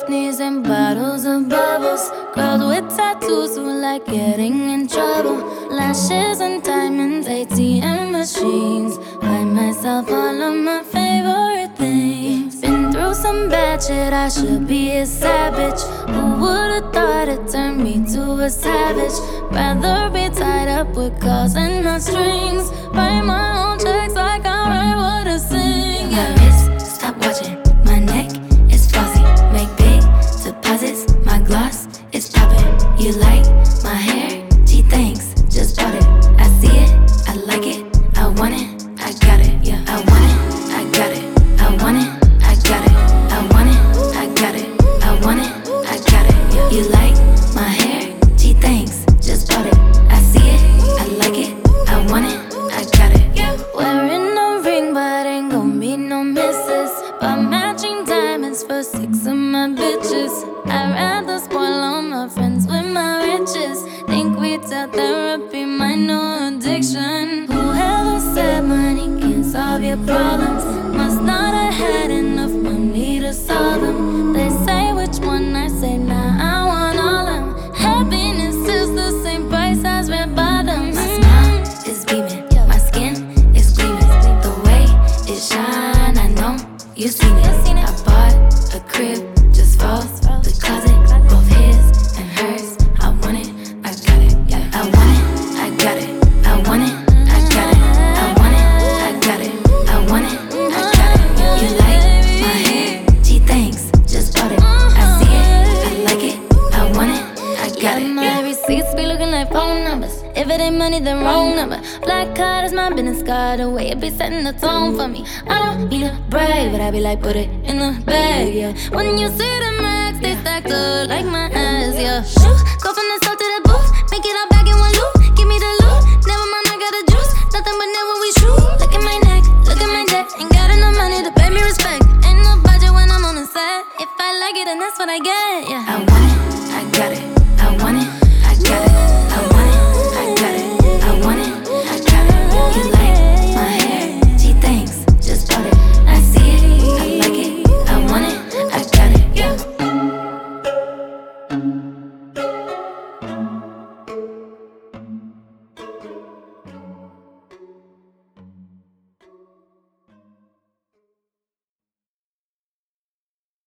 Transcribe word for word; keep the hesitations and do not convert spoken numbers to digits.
knees and bottles of bubbles. Girls with tattoos who like getting in trouble. Lashes and diamonds, A T M machines. Buy myself all of my favorite things. Been through some bad shit, I should be a savage. Who would've thought it turned me to a savage? Rather be tied up with calls and not strings. Write my own checks like I write what I sing. Yeah. My wrist, stop watching. My neck is flossy. Make big deposits. My gloss is popping. You like my hair? Gee, thanks. Just bought it. I see it. I like it. I want it. I got it. Yeah. I want it. I got it. I want it. I got it. I want it. I got it. I want it. I got it. Yeah. You like my hair? Gee, thanks. Just bought it. I see it. I like it. I want it. I got it. Yeah. Wearing a ring, but ain't gon' be no misses. But matching diamonds for six of my bitches. I'd rather spoil all my friends with my riches. Think we tell therapy my new addiction. Whoever said money can't solve your problems must not have had enough money to solve them. They say which one, I say nah, I want all them. Happiness is the same price as red bottoms. My smile is beaming. My skin is gleaming. The way it shine, I know you seen it. I bought a crib just for the closet, both his and hers. I want it, I got it. Yeah, I want it, I got it. I want it, I got it. I want it, I got it. I want it, I got it. You like my hair? Gee, thanks. Just bought it. I see it, I like it. I want it, I got it. My receipts be looking like phone numbers. If it ain't money, then wrong number. Black card is my business card. The way it be setting the tone for me. I don't be the brave, but I be like, put it in the bag, yeah. When you see the max, they stacked up like my ass, yeah. Shoot, go from the start to the booth. Make it all back in one loop. Give me the loot. Never mind, I got the juice. Nothing but never we shoot. Look at my neck, look at my debt. Ain't got enough money to pay me respect. Ain't no budget when I'm on the set. If I like it, then that's what I get, yeah. I want it, I got it.